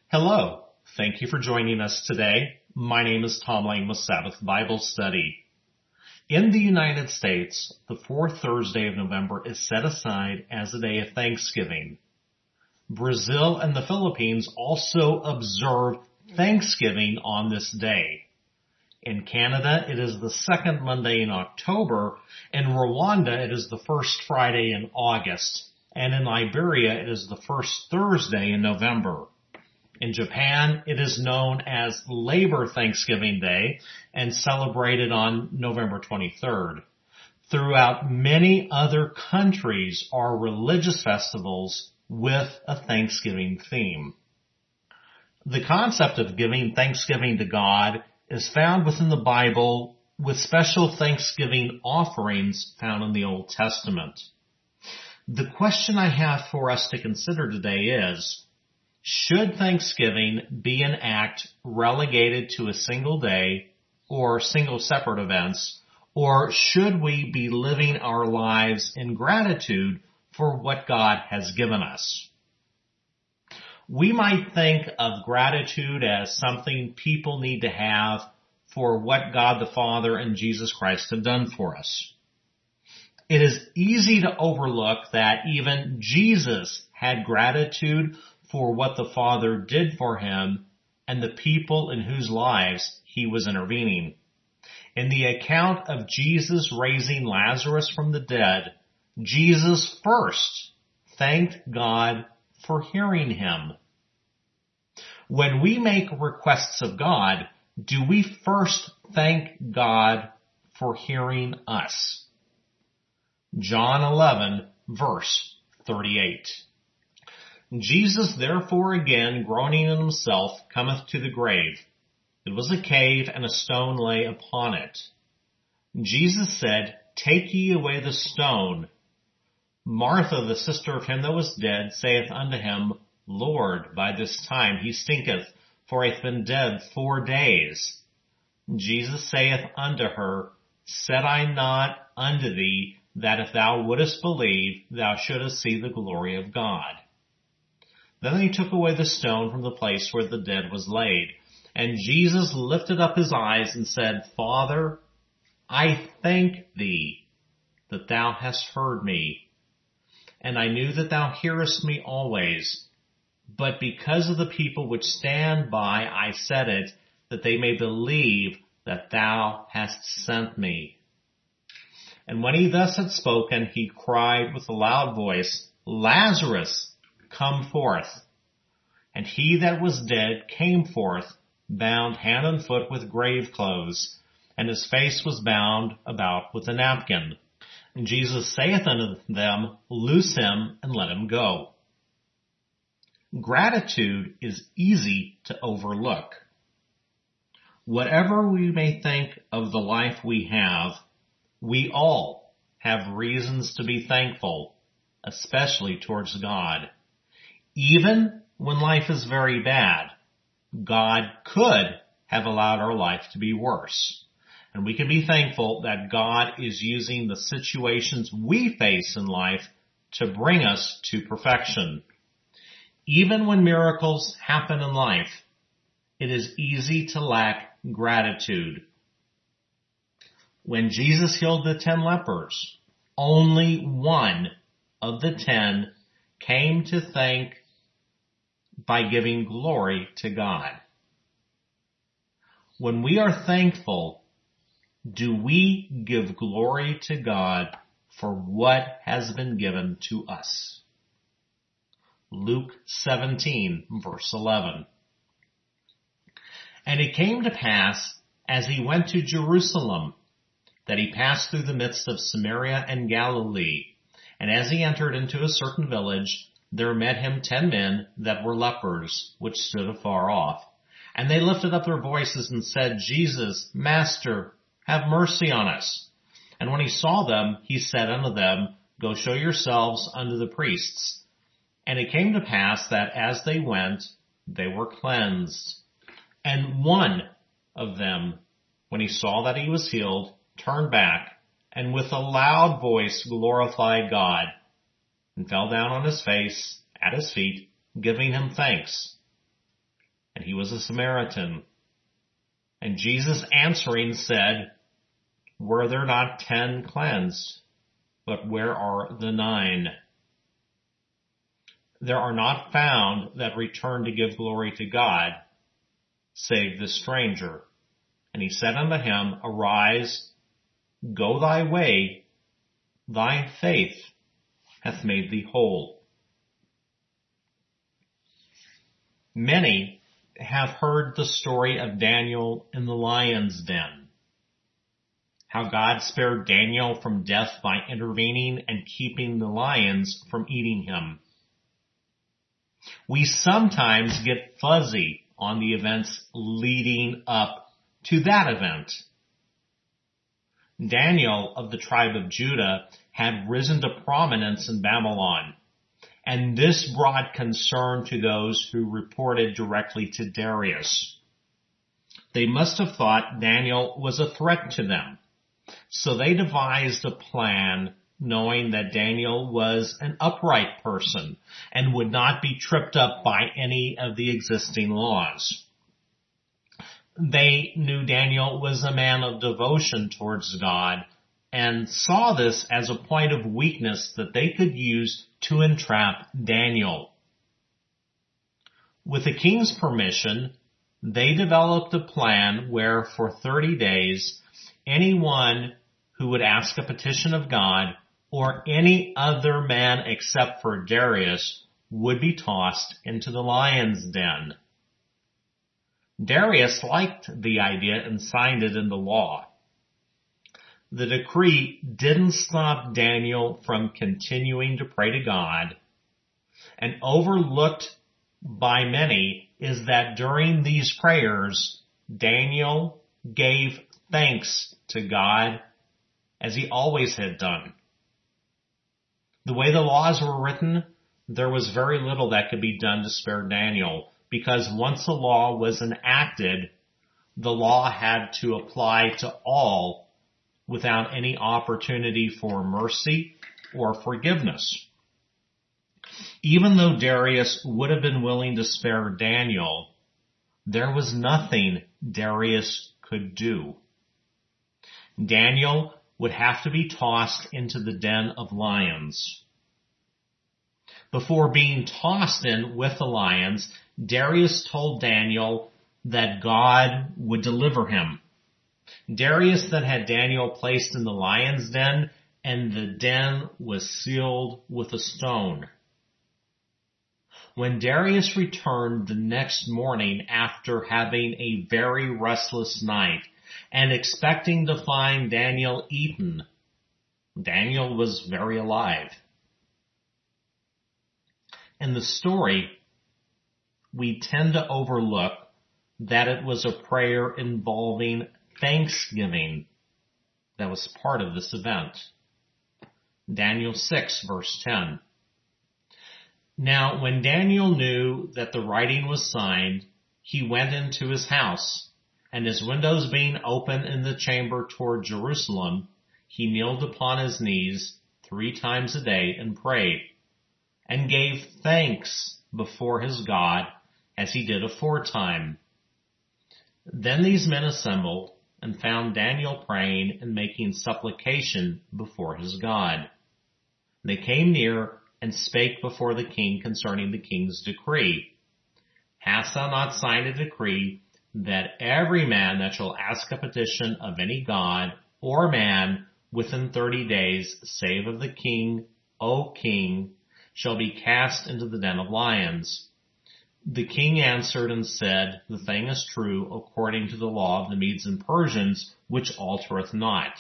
Hello. Thank you for joining us today. My name is Tom Lane with Sabbath Bible Study. In the United States, the fourth Thursday of November is set aside as a day of Thanksgiving. Brazil and the Philippines also observe Thanksgiving on this day. In Canada, it is the second Monday in October. In Rwanda, it is the first Friday in August. And in Liberia, it is the first Thursday in November. In Japan, it is known as Labor Thanksgiving Day and celebrated on November 23rd. Throughout many other countries are religious festivals with a Thanksgiving theme. The concept of giving thanksgiving to God is found within the Bible with special Thanksgiving offerings found in the Old Testament. The question I have for us to consider today is, should Thanksgiving be an act relegated to a single day or single separate events, or should we be living our lives in gratitude for what God has given us? We might think of gratitude as something people need to have for what God the Father and Jesus Christ have done for us. It is easy to overlook that even Jesus had gratitude for what the Father did for him and the people in whose lives he was intervening. In the account of Jesus raising Lazarus from the dead, Jesus first thanked God for hearing him. When we make requests of God, do we first thank God for hearing us? John 11, verse 38. Jesus therefore again, groaning in himself, cometh to the grave. It was a cave, and a stone lay upon it. Jesus said, Take ye away the stone. Martha, the sister of him that was dead, saith unto him, Lord, by this time he stinketh, for he hath been dead 4 days. Jesus saith unto her, Said I not unto thee, that if thou wouldest believe, thou shouldest see the glory of God? Then they took away the stone from the place where the dead was laid. And Jesus lifted up his eyes and said, Father, I thank thee that thou hast heard me. And I knew that thou hearest me always. But because of the people which stand by, I said it, that they may believe that thou hast sent me. And when he thus had spoken, he cried with a loud voice, Lazarus, come forth. And he that was dead came forth, bound hand and foot with grave clothes, and his face was bound about with a napkin. And Jesus saith unto them, Loose him and let him go. Gratitude is easy to overlook. Whatever we may think of the life we have, we all have reasons to be thankful, especially towards God. Even when life is very bad, God could have allowed our life to be worse. And we can be thankful that God is using the situations we face in life to bring us to perfection. Even when miracles happen in life, it is easy to lack gratitude. When Jesus healed the 10 lepers, only one of the 10 came to thank by giving glory to God. When we are thankful, do we give glory to God for what has been given to us? Luke 17, verse 11. And it came to pass, as he went to Jerusalem, that he passed through the midst of Samaria and Galilee. And as he entered into a certain village, there met him 10 men that were lepers, which stood afar off. And they lifted up their voices and said, Jesus, Master, have mercy on us. And when he saw them, he said unto them, Go show yourselves unto the priests. And it came to pass that as they went, they were cleansed. And one of them, when he saw that he was healed, turned back, and with a loud voice glorified God, and fell down on his face at his feet, giving him thanks. and he was a Samaritan. And Jesus answering said, Were there not 10 cleansed? But where are the 9? There are not found that return to give glory to God, save this stranger. And he said unto him, Arise, go thy way, thy faith hath made thee whole. Many have heard the story of Daniel in the lion's den. How God spared Daniel from death by intervening and keeping the lions from eating him. We sometimes get fuzzy on the events leading up to that event. Daniel of the tribe of Judah had risen to prominence in Babylon, and this brought concern to those who reported directly to Darius. They must have thought Daniel was a threat to them, so they devised a plan knowing that Daniel was an upright person and would not be tripped up by any of the existing laws. They knew Daniel was a man of devotion towards God and saw this as a point of weakness that they could use to entrap Daniel. With the king's permission, they developed a plan where for 30 days, anyone who would ask a petition of God or any other man except for Darius would be tossed into the lion's den. Darius liked the idea and signed it into law. The decree didn't stop Daniel from continuing to pray to God, and overlooked by many is that during these prayers, Daniel gave thanks to God as he always had done. The way the laws were written, there was very little that could be done to spare Daniel, because once the law was enacted, the law had to apply to all without any opportunity for mercy or forgiveness. Even though Darius would have been willing to spare Daniel, there was nothing Darius could do. Daniel would have to be tossed into the den of lions. Before being tossed in with the lions, Darius told Daniel that God would deliver him. Darius then had Daniel placed in the lion's den, and the den was sealed with a stone. When Darius returned the next morning after having a very restless night and expecting to find Daniel eaten, Daniel was very alive. In the story, we tend to overlook that it was a prayer involving thanksgiving that was part of this event. Daniel 6 verse 10. Now, when Daniel knew that the writing was signed, he went into his house, and his windows being open in the chamber toward Jerusalem, he kneeled upon his knees 3 times a day and prayed, and gave thanks before his God as he did aforetime. Then these men assembled and found Daniel praying and making supplication before his God. They came near and spake before the king concerning the king's decree. Hast thou not signed a decree that every man that shall ask a petition of any god or man within 30 days, save of the king, O king, shall be cast into the den of lions? The king answered and said, The thing is true according to the law of the Medes and Persians, which altereth not.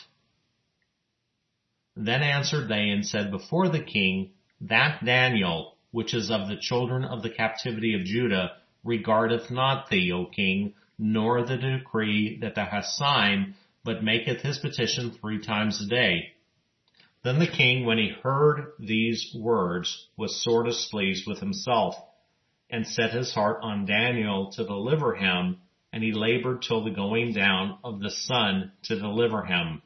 Then answered they and said before the king, That Daniel, which is of the children of the captivity of Judah, regardeth not thee, O king, nor the decree that thou hast signed, but maketh his petition 3 times a day. Then the king, when he heard these words, was sore displeased with himself, and set his heart on Daniel to deliver him, and he labored till the going down of the sun to deliver him.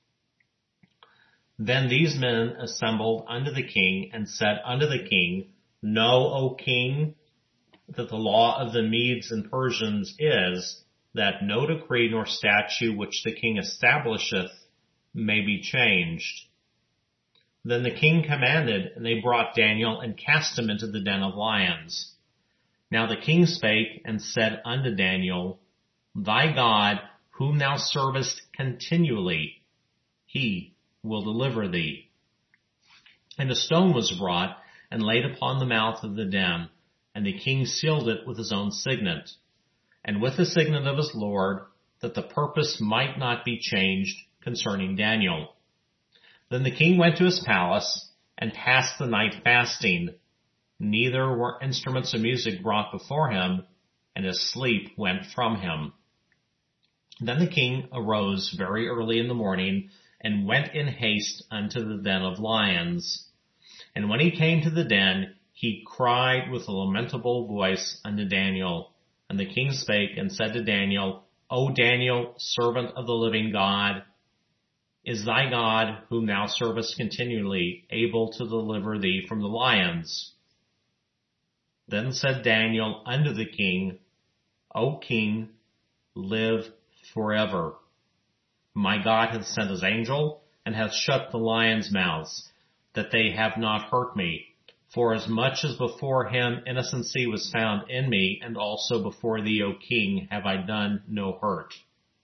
Then these men assembled unto the king, and said unto the king, Know, O king, that the law of the Medes and Persians is that no decree nor statute which the king establisheth may be changed. Then the king commanded, and they brought Daniel and cast him into the den of lions. Now the king spake and said unto Daniel, Thy God, whom thou servest continually, he will deliver thee. And a stone was brought and laid upon the mouth of the den, and the king sealed it with his own signet, and with the signet of his Lord, that the purpose might not be changed concerning Daniel. Then the king went to his palace and passed the night fasting. Neither were instruments of music brought before him, and his sleep went from him. Then the king arose very early in the morning and went in haste unto the den of lions. And when he came to the den, he cried with a lamentable voice unto Daniel. And the king spake and said to Daniel, O Daniel, servant of the living God, is thy God, whom thou servest continually, able to deliver thee from the lions? Then said Daniel unto the king, O king, live forever. My God hath sent his angel, and hath shut the lions' mouths, that they have not hurt me. For as much as before him innocency was found in me, and also before thee, O king, have I done no hurt.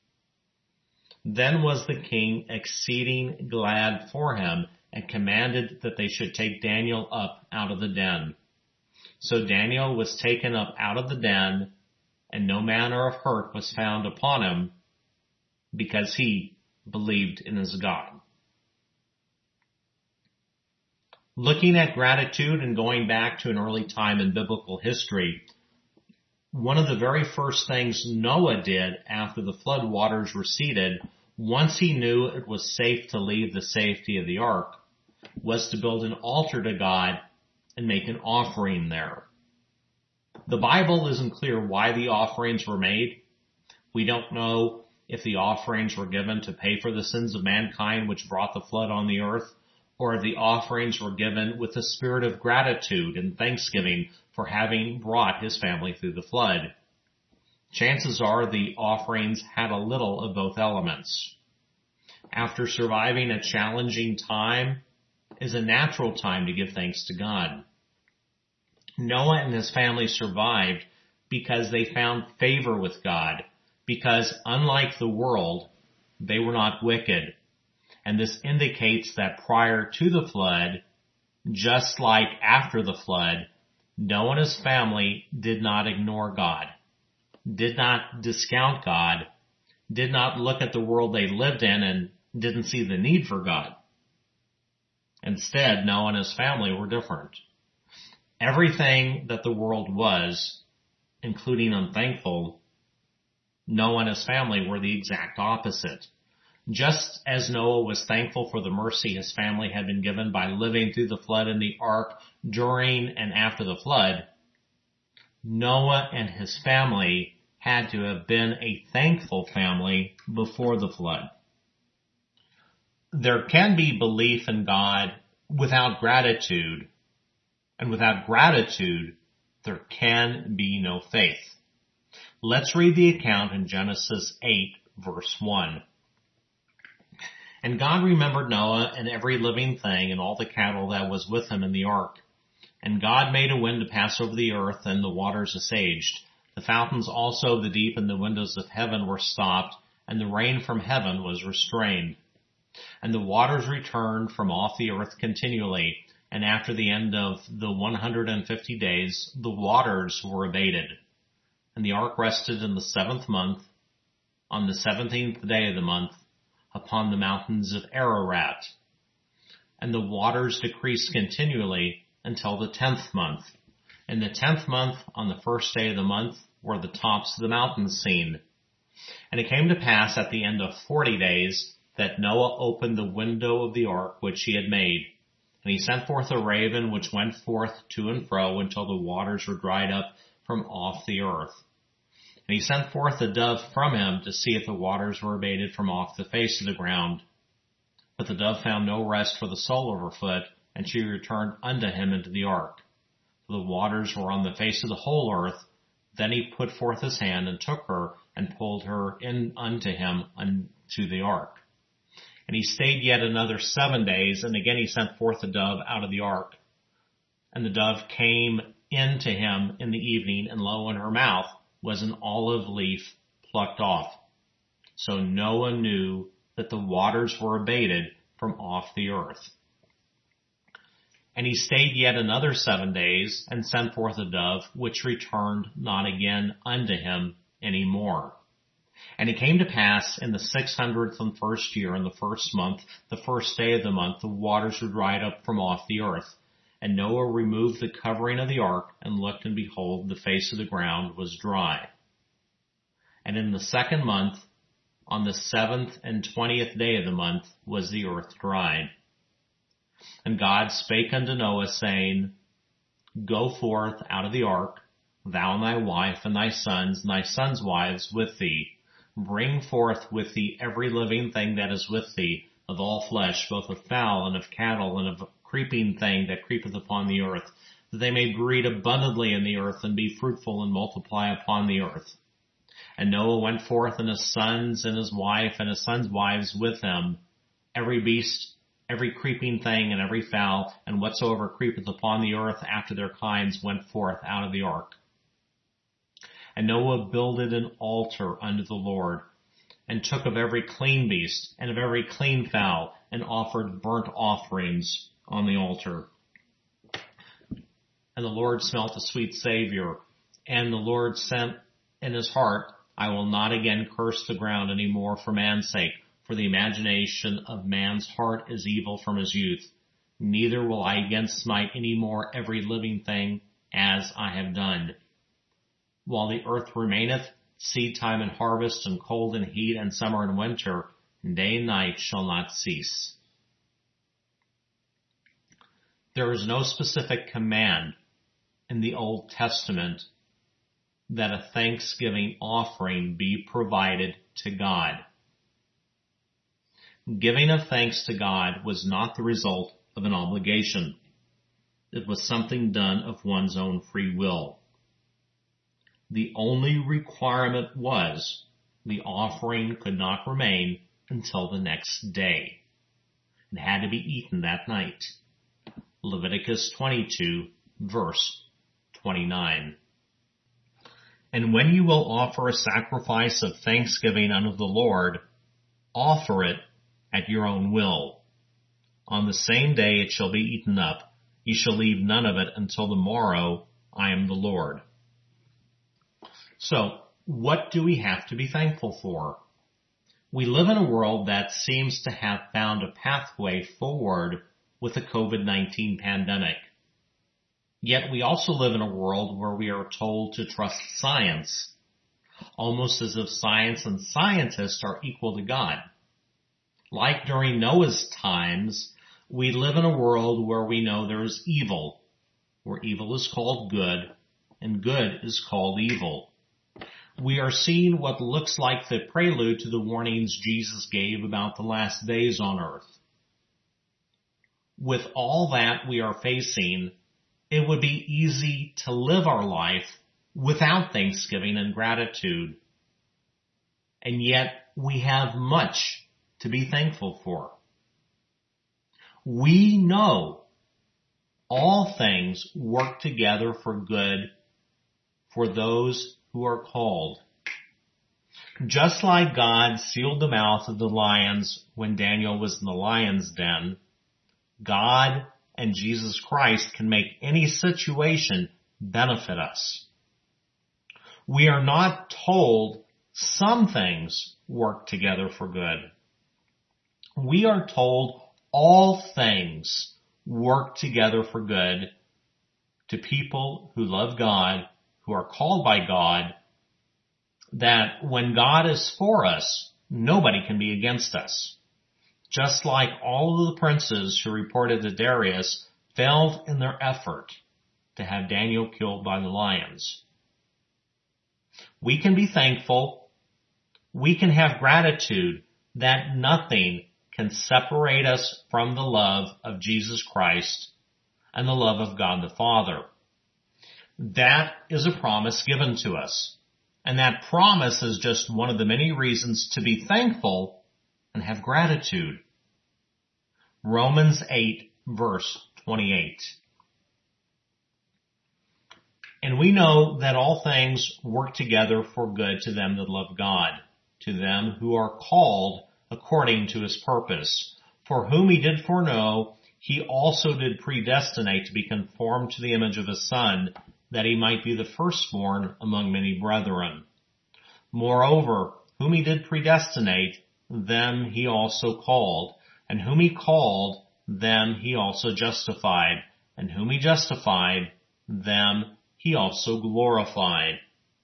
Then was the king exceeding glad for him, and commanded that they should take Daniel up out of the den. So Daniel was taken up out of the den, and no manner of hurt was found upon him, because he believed in his God. Looking at gratitude and going back to an early time in biblical history, one of the very first things Noah did after the flood waters receded, once he knew it was safe to leave the safety of the ark, was to build an altar to God and make an offering there. The Bible isn't clear why the offerings were made. We don't know if the offerings were given to pay for the sins of mankind which brought the flood on the earth, or if the offerings were given with a spirit of gratitude and thanksgiving for having brought his family through the flood. Chances are the offerings had a little of both elements. After surviving a challenging time is a natural time to give thanks to God. Noah and his family survived because they found favor with God, because unlike the world, they were not wicked. And this indicates that prior to the flood, just like after the flood, Noah and his family did not ignore God, did not discount God, did not look at the world they lived in and didn't see the need for God. Instead, Noah and his family were different. Everything that the world was, including unthankful, Noah and his family were the exact opposite. Just as Noah was thankful for the mercy his family had been given by living through the flood in the ark during and after the flood, Noah and his family had to have been a thankful family before the flood. There can be belief in God without gratitude, and without gratitude, there can be no faith. Let's read the account in Genesis 8, verse 1. And God remembered Noah and every living thing and all the cattle that was with him in the ark. And God made a wind to pass over the earth, and the waters assuaged. The fountains also of the deep and the windows of heaven were stopped, and the rain from heaven was restrained. And the waters returned from off the earth continually, and after the end of the 150 days, the waters were abated. And the ark rested in the 7th month, on the 17th day of the month, upon the mountains of Ararat. And the waters decreased continually until the 10th month. In the 10th month, on the 1st day of the month, were the tops of the mountains seen. And it came to pass at the end of 40 days that Noah opened the window of the ark which he had made. And he sent forth a raven which went forth to and fro until the waters were dried up from off the earth. And he sent forth a dove from him to see if the waters were abated from off the face of the ground. But the dove found no rest for the sole of her foot, and she returned unto him into the ark. for the waters were on the face of the whole earth. Then he put forth his hand and took her and pulled her in unto him unto the ark. And he stayed yet another 7 days, and again he sent forth a dove out of the ark. And the dove came in to him in the evening, and lo, in her mouth was an olive leaf plucked off. So Noah knew that the waters were abated from off the earth. And he stayed yet another 7 days, and sent forth a dove, which returned not again unto him any more. And it came to pass in the 601st year, in the first month, the first day of the month, the waters were dried up from off the earth. And Noah removed the covering of the ark, and looked, and behold, the face of the ground was dry. And in the second month, on the 7th and 20th day of the month, was the earth dried. And God spake unto Noah, saying, Go forth out of the ark, thou and thy wife, and thy sons' wives with thee. Bring forth with thee every living thing that is with thee, of all flesh, both of fowl and of cattle, and of creeping thing that creepeth upon the earth, that they may breed abundantly in the earth, and be fruitful, and multiply upon the earth. And Noah went forth, and his sons, and his wife, and his sons' wives with him, every beast, every creeping thing, and every fowl, and whatsoever creepeth upon the earth after their kinds went forth out of the ark. And Noah builded an altar unto the Lord, and took of every clean beast, and of every clean fowl, and offered burnt offerings on the altar. And the Lord smelt a sweet savour, and the Lord sent in his heart, I will not again curse the ground any more for man's sake, for the imagination of man's heart is evil from his youth. Neither will I again smite any more every living thing as I have done. While the earth remaineth, seed time and harvest, and cold and heat, and summer and winter, day and night shall not cease. There is no specific command in the Old Testament that a thanksgiving offering be provided to God. Giving of thanks to God was not the result of an obligation. It was something done of one's own free will. The only requirement was the offering could not remain until the next day. It had to be eaten that night. Leviticus 22, verse 29. And when you will offer a sacrifice of thanksgiving unto the Lord, offer it at your own will. On the same day it shall be eaten up. You shall leave none of it until the morrow. I am the Lord. So, what do we have to be thankful for? We live in a world that seems to have found a pathway forward with the COVID-19 pandemic. Yet we also live in a world where we are told to trust science, almost as if science and scientists are equal to God. Like during Noah's times, we live in a world where we know there is evil, where evil is called good, and good is called evil. We are seeing what looks like the prelude to the warnings Jesus gave about the last days on earth. With all that we are facing, it would be easy to live our life without thanksgiving and gratitude. And yet we have much to be thankful for. We know all things work together for good for those who are called. Just like God sealed the mouth of the lions when Daniel was in the lion's den, God and Jesus Christ can make any situation benefit us. We are not told some things work together for good. We are told all things work together for good to people who love God, who are called by God, that when God is for us, nobody can be against us. Just like all of the princes who reported to Darius failed in their effort to have Daniel killed by the lions. We can be thankful. We can have gratitude that nothing can separate us from the love of Jesus Christ and the love of God the Father. That is a promise given to us. And that promise is just one of the many reasons to be thankful and have gratitude. Romans 8, verse 28. And we know that all things work together for good to them that love God, to them who are called according to his purpose. For whom he did foreknow, he also did predestinate to be conformed to the image of his Son, that he might be the firstborn among many brethren. Moreover, whom he did predestinate, them he also called, and whom he called, them he also justified, and whom he justified, them he also glorified.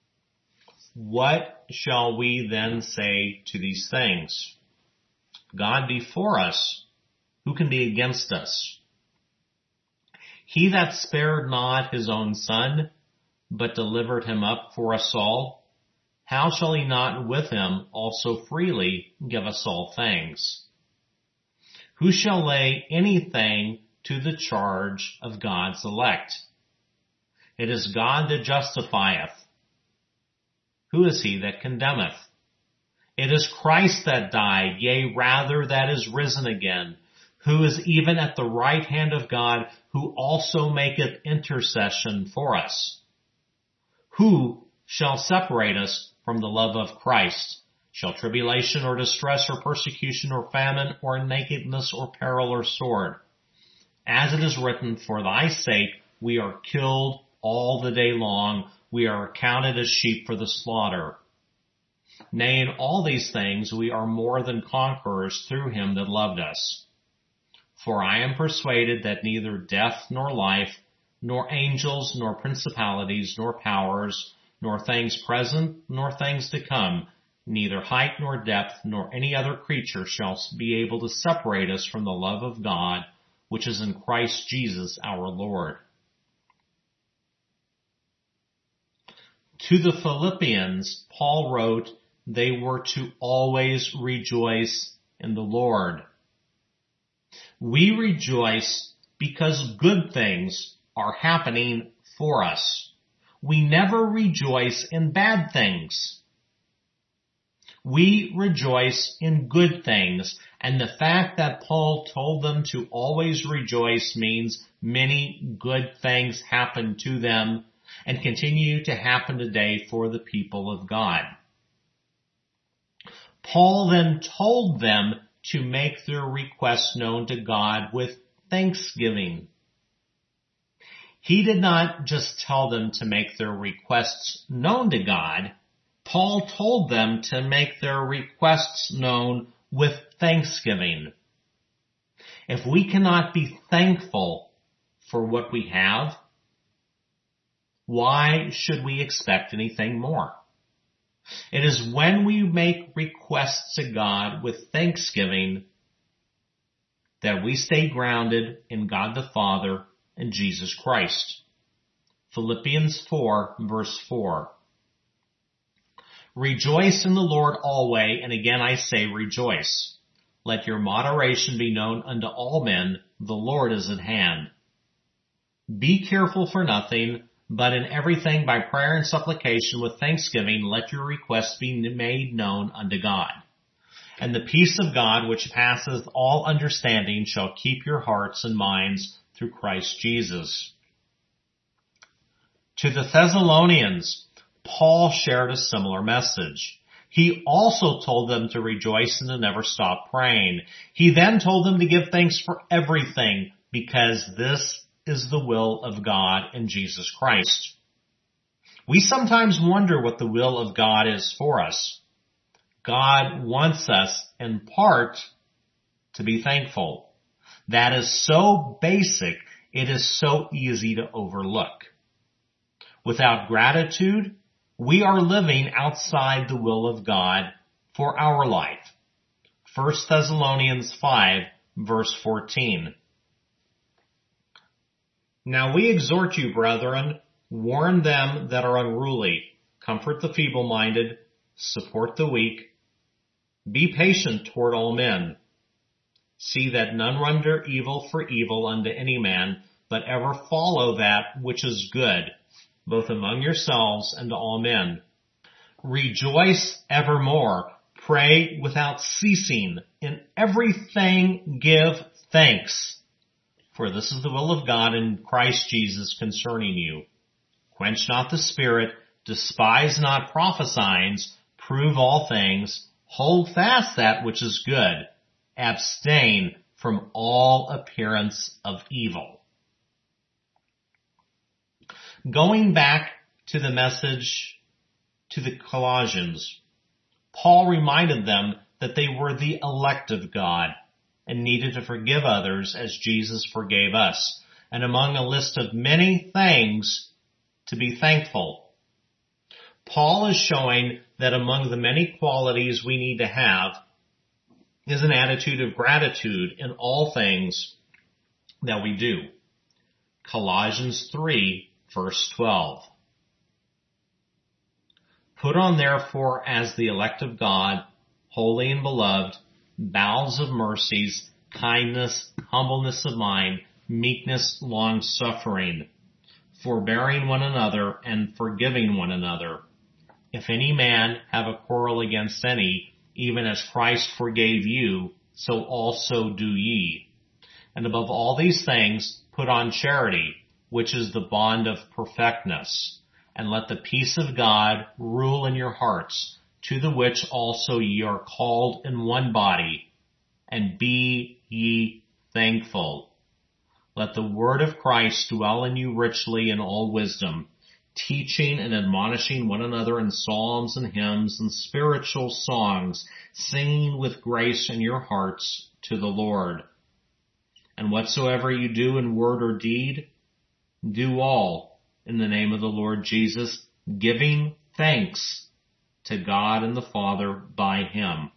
What shall we then say to these things? God be for us, who can be against us? He that spared not his own Son, but delivered him up for us all, how shall he not with him also freely give us all things? Who shall lay anything to the charge of God's elect? It is God that justifieth. Who is he that condemneth? It is Christ that died, yea, rather that is risen again, who is even at the right hand of God, who also maketh intercession for us. Who shall separate us from the love of Christ? Shall tribulation or distress or persecution or famine or nakedness or peril or sword? As it is written, for thy sake we are killed all the day long. We are accounted as sheep for the slaughter. Nay, in all these things we are more than conquerors through him that loved us. For I am persuaded that neither death nor life, nor angels, nor principalities, nor powers, nor things present, nor things to come, neither height nor depth, nor any other creature shall be able to separate us from the love of God, which is in Christ Jesus our Lord. To the Philippians, Paul wrote, they were to always rejoice in the Lord. We rejoice because good things are happening for us. We never rejoice in bad things. We rejoice in good things, and the fact that Paul told them to always rejoice means many good things happen to them and continue to happen today for the people of God. Paul then told them to make their requests known to God with thanksgiving. He did not just tell them to make their requests known to God. Paul told them to make their requests known with thanksgiving. If we cannot be thankful for what we have, why should we expect anything more? It is when we make requests to God with thanksgiving that we stay grounded in God the Father and Jesus Christ. Philippians 4, verse 4. Rejoice in the Lord always, and again I say rejoice. Let your moderation be known unto all men, the Lord is at hand. Be careful for nothing, but in everything by prayer and supplication with thanksgiving, let your requests be made known unto God. And the peace of God, which passeth all understanding, shall keep your hearts and minds through Christ Jesus. To the Thessalonians, Paul shared a similar message. He also told them to rejoice and to never stop praying. He then told them to give thanks for everything, because this is the will of God in Jesus Christ. We sometimes wonder what the will of God is for us. God wants us, in part, to be thankful. That is so basic, it is so easy to overlook. Without gratitude, we are living outside the will of God for our life. 1 Thessalonians 5, verse 14. Now we exhort you, brethren, warn them that are unruly, comfort the feeble-minded, support the weak, be patient toward all men. See that none render evil for evil unto any man, but ever follow that which is good, both among yourselves and to all men. Rejoice evermore. Pray without ceasing. In everything give thanks. For this is the will of God in Christ Jesus concerning you. Quench not the spirit. Despise not prophesying. Prove all things. Hold fast that which is good. Abstain from all appearance of evil. Going back to the message to the Colossians, Paul reminded them that they were the elect of God and needed to forgive others as Jesus forgave us. And among a list of many things to be thankful, Paul is showing that among the many qualities we need to have is an attitude of gratitude in all things that we do. Colossians 3, verse 12. Put on therefore as the elect of God, holy and beloved, bowels of mercies, kindness, humbleness of mind, meekness, long-suffering, forbearing one another and forgiving one another. If any man have a quarrel against any, even as Christ forgave you, so also do ye. And above all these things, put on charity, which is the bond of perfectness. And let the peace of God rule in your hearts, to the which also ye are called in one body, and be ye thankful. Let the word of Christ dwell in you richly in all wisdom, teaching and admonishing one another in psalms and hymns and spiritual songs, singing with grace in your hearts to the Lord. And whatsoever you do in word or deed, do all in the name of the Lord Jesus, giving thanks to God and the Father by him.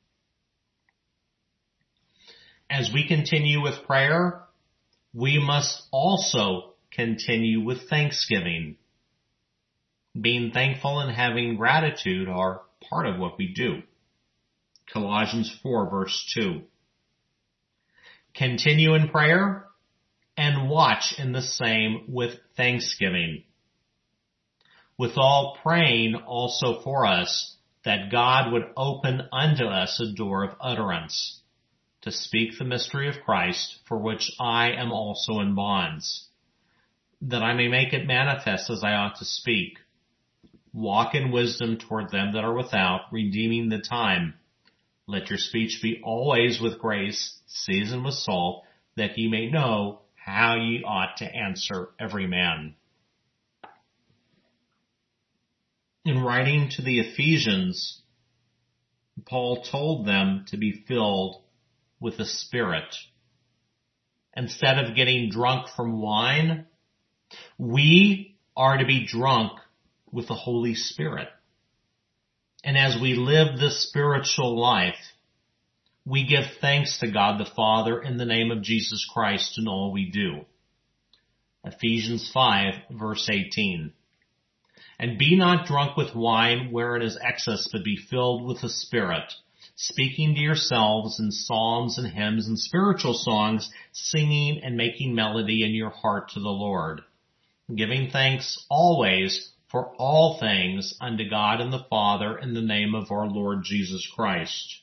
As we continue with prayer, we must also continue with thanksgiving. Being thankful and having gratitude are part of what we do. Colossians 4, verse 2. Continue in prayer and watch in the same with thanksgiving. Withal praying also for us, that God would open unto us a door of utterance, to speak the mystery of Christ, for which I am also in bonds, that I may make it manifest as I ought to speak. Walk in wisdom toward them that are without, redeeming the time. Let your speech be always with grace, seasoned with salt, that ye may know how ye ought to answer every man. In writing to the Ephesians, Paul told them to be filled with the Spirit. Instead of getting drunk from wine, we are to be drunk with the Holy Spirit. And as we live this spiritual life, we give thanks to God the Father in the name of Jesus Christ in all we do. Ephesians 5, verse 18. And be not drunk with wine wherein is excess, but be filled with the Spirit, speaking to yourselves in psalms and hymns and spiritual songs, singing and making melody in your heart to the Lord, giving thanks always for all things unto God and the Father in the name of our Lord Jesus Christ.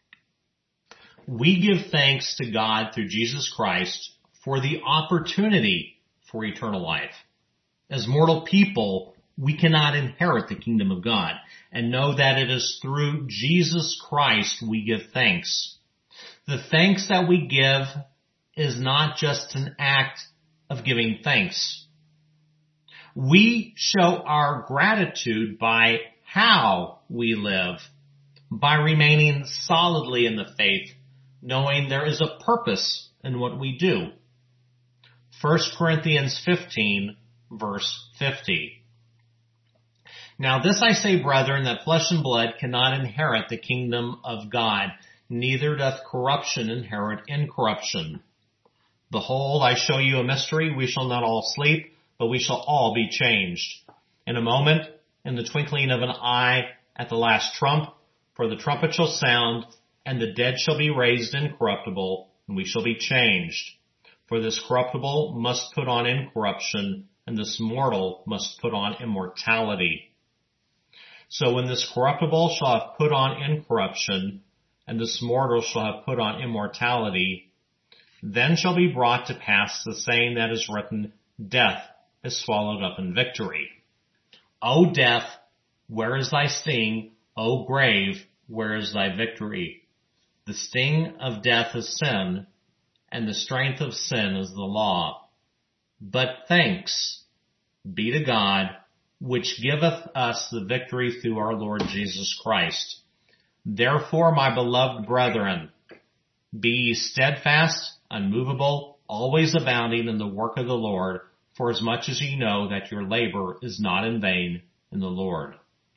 We give thanks to God through Jesus Christ for the opportunity for eternal life. As mortal people, we cannot inherit the kingdom of God, and know that it is through Jesus Christ we give thanks. The thanks that we give is not just an act of giving thanks. We show our gratitude by how we live, by remaining solidly in the faith, knowing there is a purpose in what we do. 1 Corinthians 15, verse 50. Now this I say, brethren, that flesh and blood cannot inherit the kingdom of God, neither doth corruption inherit incorruption. Behold, I show you a mystery. We shall not all sleep, but we shall all be changed. In a moment, in the twinkling of an eye, at the last trump, for the trumpet shall sound, and the dead shall be raised incorruptible, and we shall be changed. For this corruptible must put on incorruption, and this mortal must put on immortality. So when this corruptible shall have put on incorruption, and this mortal shall have put on immortality, then shall be brought to pass the saying that is written, death is swallowed up in victory. O death, where is thy sting? O grave, where is thy victory? The sting of death is sin, and the strength of sin is the law. But thanks be to God, which giveth us the victory through our Lord Jesus Christ. Therefore, my beloved brethren, be ye steadfast, unmovable, always abounding in the work of the Lord, for as much as ye know that your labor is not in vain in the Lord.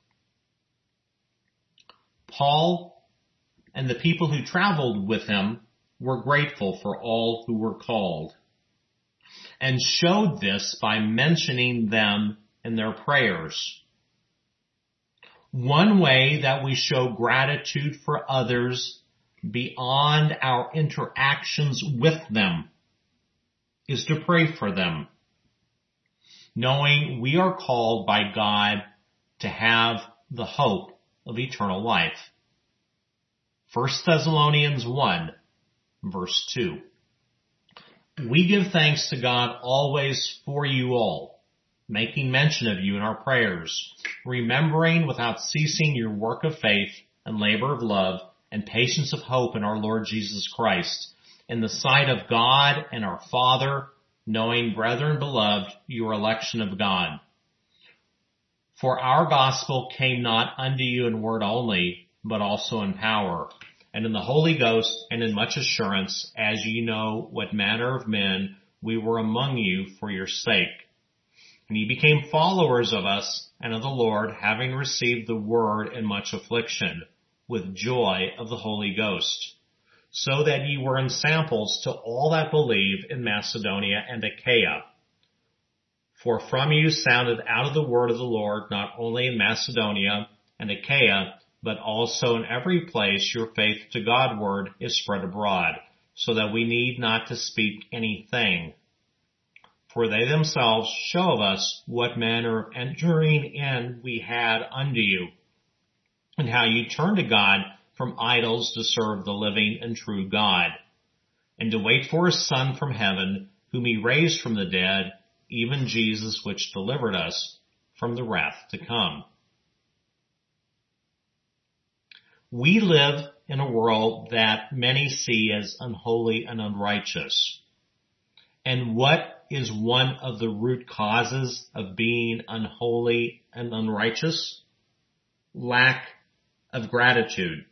Paul and the people who traveled with him were grateful for all who were called, and showed this by mentioning them in their prayers. One way that we show gratitude for others beyond our interactions with them is to pray for them, knowing we are called by God to have the hope of eternal life. 1 Thessalonians 1, verse 2. We give thanks to God always for you all, making mention of you in our prayers, remembering without ceasing your work of faith and labor of love and patience of hope in our Lord Jesus Christ, in the sight of God and our Father, knowing, brethren beloved, your election of God. For our gospel came not unto you in word only, but also in power, and in the Holy Ghost, and in much assurance, as ye know what manner of men we were among you for your sake. And ye became followers of us and of the Lord, having received the word in much affliction, with joy of the Holy Ghost, so that ye were ensamples to all that believe in Macedonia and Achaia. For from you sounded out of the word of the Lord, not only in Macedonia and Achaia, but also in every place your faith to Godward is spread abroad, so that we need not to speak anything. For they themselves show of us what manner of entering in we had unto you, and how you turned to God from idols to serve the living and true God, and to wait for his Son from heaven, whom he raised from the dead, even Jesus, which delivered us from the wrath to come. We live in a world that many see as unholy and unrighteous. And what is one of the root causes of being unholy and unrighteous? Lack of gratitude.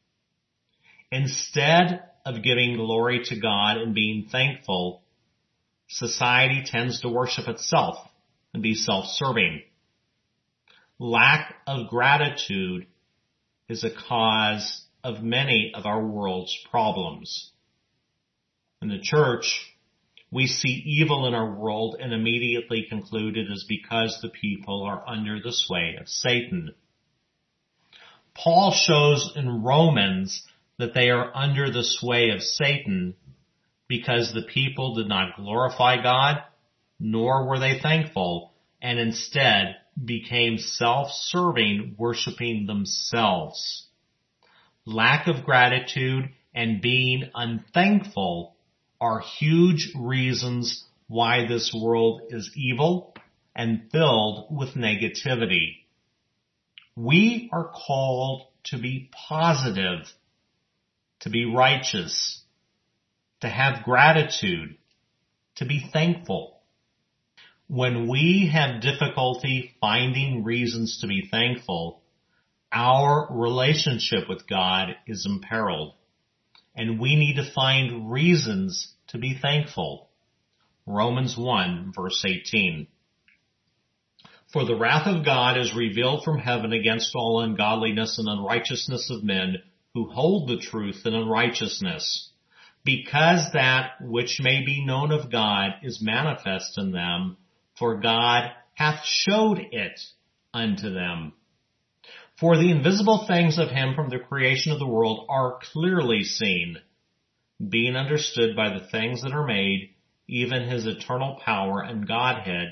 Instead of giving glory to God and being thankful, society tends to worship itself and be self-serving. Lack of gratitude is a cause of many of our world's problems. In the church, we see evil in our world and immediately conclude it is because the people are under the sway of Satan. Paul shows in Romans that they are under the sway of Satan because the people did not glorify God, nor were they thankful, and instead became self-serving, worshiping themselves. Lack of gratitude and being unthankful are huge reasons why this world is evil and filled with negativity. We are called to be positive, to be righteous, to have gratitude, to be thankful. When we have difficulty finding reasons to be thankful, our relationship with God is imperiled, and we need to find reasons to be thankful. Romans 1, verse 18. For the wrath of God is revealed from heaven against all ungodliness and unrighteousness of men who hold the truth in unrighteousness, because that which may be known of God is manifest in them, for God hath showed it unto them. For the invisible things of him from the creation of the world are clearly seen, being understood by the things that are made, even his eternal power and Godhead,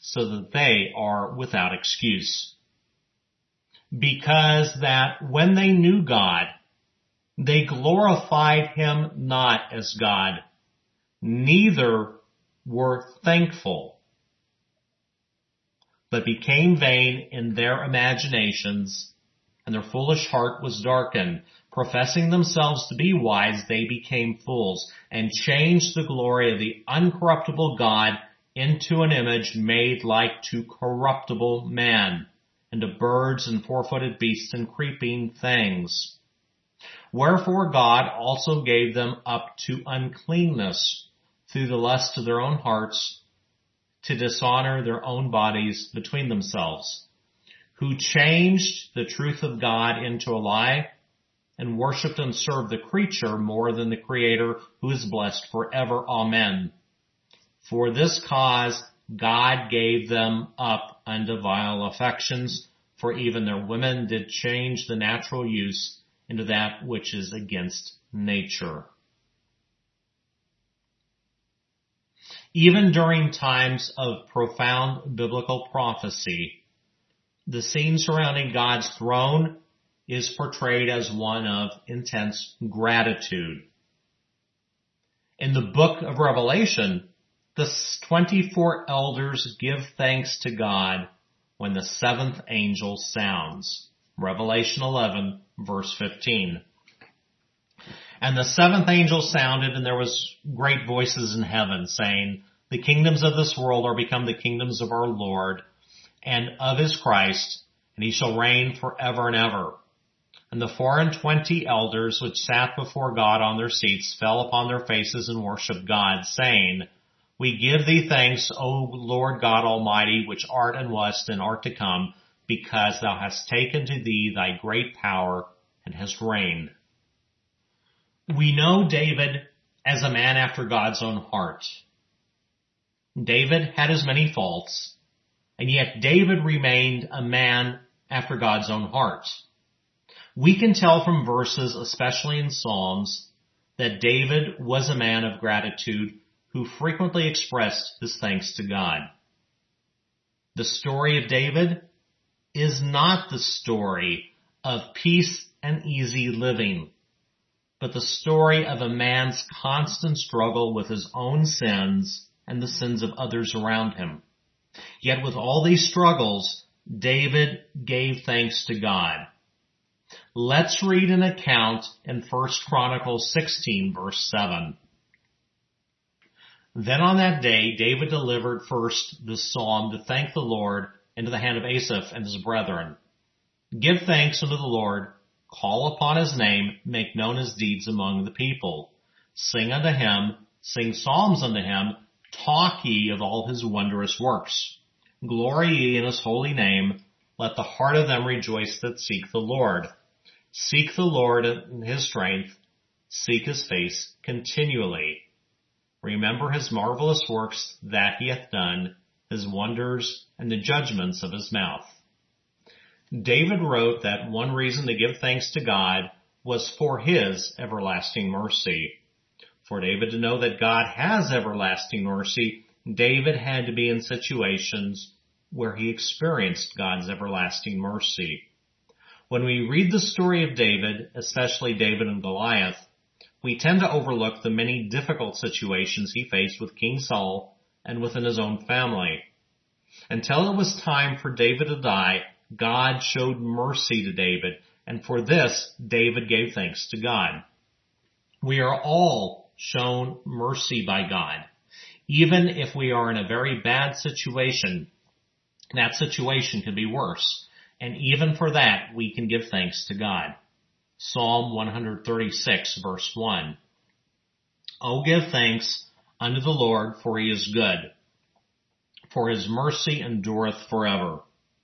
so that they are without excuse. Because that when they knew God, they glorified him not as God, neither were thankful, but became vain in their imaginations, and their foolish heart was darkened. Professing themselves to be wise, they became fools, and changed the glory of the uncorruptible God into an image made like to corruptible man, and to birds and four-footed beasts and creeping things. Wherefore God also gave them up to uncleanness through the lust of their own hearts, to dishonor their own bodies between themselves, who changed the truth of God into a lie, and worshipped and served the creature more than the Creator, who is blessed forever. Amen. For this cause God gave them up unto vile affections, for even their women did change the natural use into that which is against nature. Even during times of profound biblical prophecy, the scene surrounding God's throne is portrayed as one of intense gratitude. In the book of Revelation, the 24 elders give thanks to God when the seventh angel sounds. Revelation 11, verse 15. And the seventh angel sounded, and there was great voices in heaven saying, the kingdoms of this world are become the kingdoms of our Lord and of his Christ, and he shall reign forever and ever. And the 24 elders which sat before God on their seats fell upon their faces and worshipped God, saying, we give thee thanks, O Lord God Almighty, which art and wast and art to come, because thou hast taken to thee thy great power and hast reigned. We know David as a man after God's own heart. David had his many faults, and yet David remained a man after God's own heart. We can tell from verses, especially in Psalms, that David was a man of gratitude who frequently expressed his thanks to God. The story of David is not the story of peace and easy living, but the story of a man's constant struggle with his own sins and the sins of others around him. Yet with all these struggles, David gave thanks to God. Let's read an account in 1 Chronicles 16, verse 7. Then on that day, David delivered first the psalm to thank the Lord into the hand of Asaph and his brethren. Give thanks unto the Lord, call upon his name, make known his deeds among the people. Sing unto him, sing psalms unto him, talk ye of all his wondrous works. Glory ye in his holy name, let the heart of them rejoice that seek the Lord. Seek the Lord in his strength, seek his face continually. Remember his marvelous works that he hath done, his wonders, and the judgments of his mouth. David wrote that one reason to give thanks to God was for his everlasting mercy. For David to know that God has everlasting mercy, David had to be in situations where he experienced God's everlasting mercy. When we read the story of David, especially David and Goliath, we tend to overlook the many difficult situations he faced with King Saul and within his own family. Until it was time for David to die, God showed mercy to David, and for this, David gave thanks to God. We are all shown mercy by God. Even if we are in a very bad situation, that situation can be worse, and even for that, we can give thanks to God. Psalm 136, verse 1. O give thanks unto the Lord, for he is good, for his mercy endureth forever.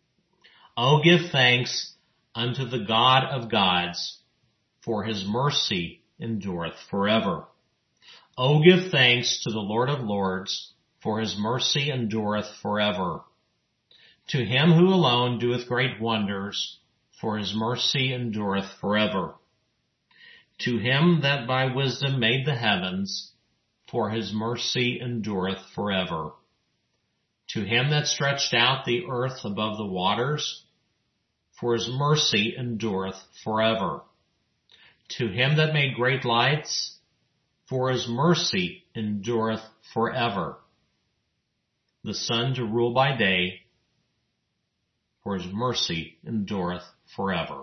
O give thanks unto the God of gods, for his mercy endureth forever. O give thanks to the Lord of lords, for his mercy endureth forever. To him who alone doeth great wonders, for his mercy endureth forever. To him that by wisdom made the heavens, for his mercy endureth forever. To him that stretched out the earth above the waters, for his mercy endureth forever. To him that made great lights, for his mercy endureth forever. The sun to rule by day, for his mercy endureth forever.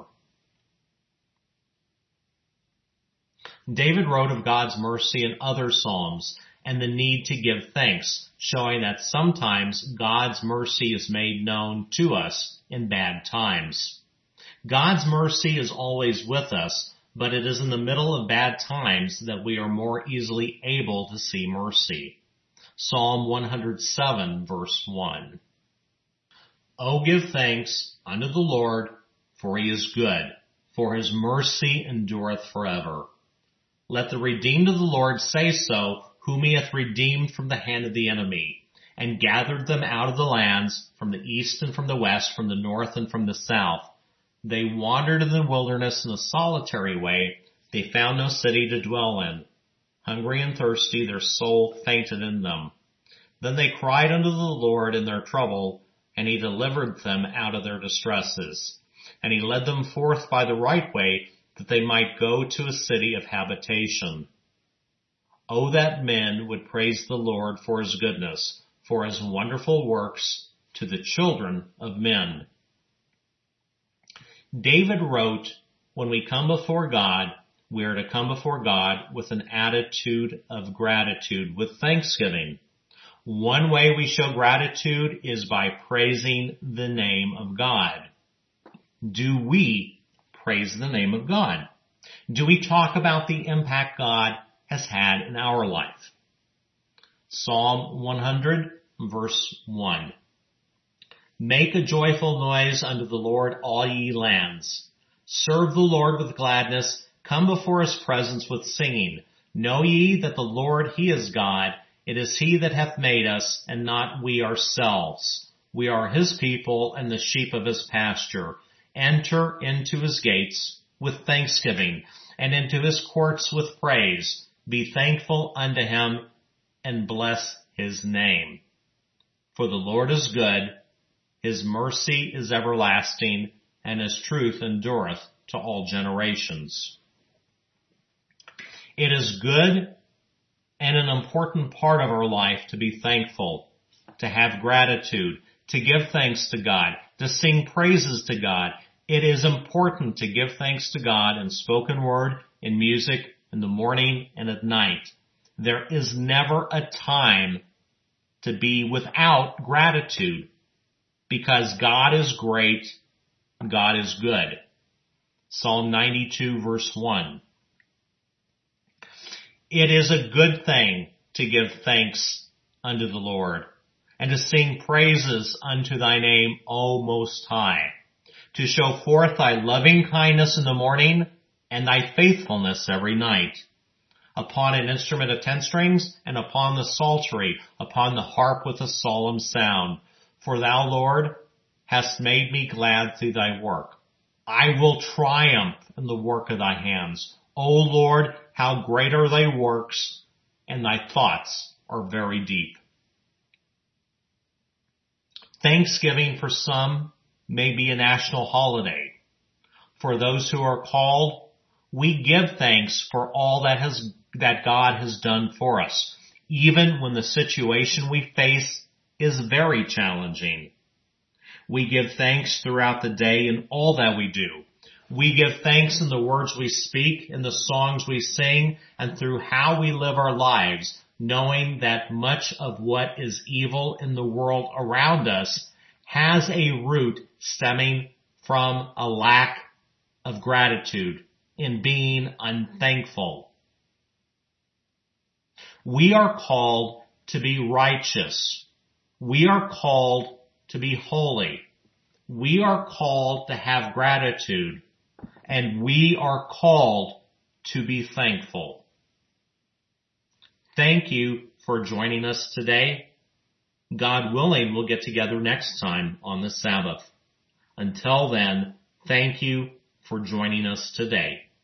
David wrote of God's mercy in other Psalms and the need to give thanks, showing that sometimes God's mercy is made known to us in bad times. God's mercy is always with us, but it is in the middle of bad times that we are more easily able to see mercy. Psalm 107, verse 1. O give thanks unto the Lord, for he is good, for his mercy endureth forever. Let the redeemed of the Lord say so, whom he hath redeemed from the hand of the enemy, and gathered them out of the lands, from the east and from the west, from the north and from the south. They wandered in the wilderness in a solitary way. They found no city to dwell in. Hungry and thirsty, their soul fainted in them. Then they cried unto the Lord in their trouble, and he delivered them out of their distresses. And he led them forth by the right way, that they might go to a city of habitation. O that men would praise the Lord for his goodness, for his wonderful works to the children of men. David wrote, when we come before God, we are to come before God with an attitude of gratitude, with thanksgiving. One way we show gratitude is by praising the name of God. Do we praise the name of God? Do we talk about the impact God has had in our life? Psalm 100, verse 1. Make a joyful noise unto the Lord, all ye lands. Serve the Lord with gladness. Come before his presence with singing. Know ye that the Lord, he is God. It is he that hath made us, and not we ourselves. We are his people and the sheep of his pasture. Enter into his gates with thanksgiving, and into his courts with praise. Be thankful unto him, and bless his name. For the Lord is good, his mercy is everlasting, and his truth endureth to all generations. It is good and an important part of our life to be thankful, to have gratitude, to give thanks to God, to sing praises to God. It is important to give thanks to God in spoken word, in music, in the morning, and at night. There is never a time to be without gratitude, because God is great, God is good. Psalm 92, verse 1. It is a good thing to give thanks unto the Lord, and to sing praises unto thy name, O Most High, to show forth thy loving kindness in the morning, and thy faithfulness every night, upon an instrument of 10 strings, and upon the psaltery, upon the harp with a solemn sound. For thou, Lord, hast made me glad through thy work. I will triumph in the work of thy hands. O Lord, how great are thy works, and thy thoughts are very deep. Thanksgiving for some may be a national holiday. For those who are called, we give thanks for all that God has done for us, even when the situation we face is very challenging. We give thanks throughout the day in all that we do. We give thanks in the words we speak, in the songs we sing, and through how we live our lives, knowing that much of what is evil in the world around us has a root stemming from a lack of gratitude, in being unthankful. We are called to be righteous. We are called to be holy. We are called to have gratitude. And we are called to be thankful. Thank you for joining us today. God willing, we'll get together next time on the Sabbath. Until then, thank you for joining us today.